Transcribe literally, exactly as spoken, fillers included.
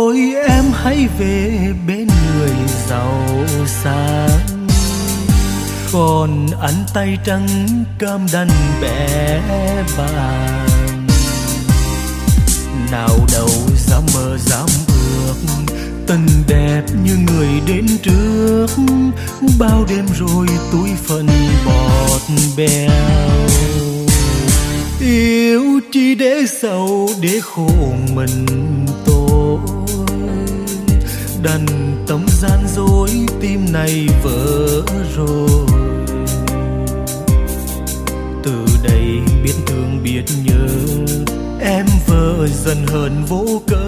thôi em hãy về bên người giàu sang, còn anh tay trắng cam đành bé bàng. Nào đâu dám mơ dám ước, tình đẹp như người đến trước, bao đêm rồi túi phần bọt bèo. Yêu chỉ để sầu để khổ mình tôi, đành tấm gian dối tim này vỡ rồi. Từ đây biết thương biết nhớ, em vợ dần hờn vô cớ.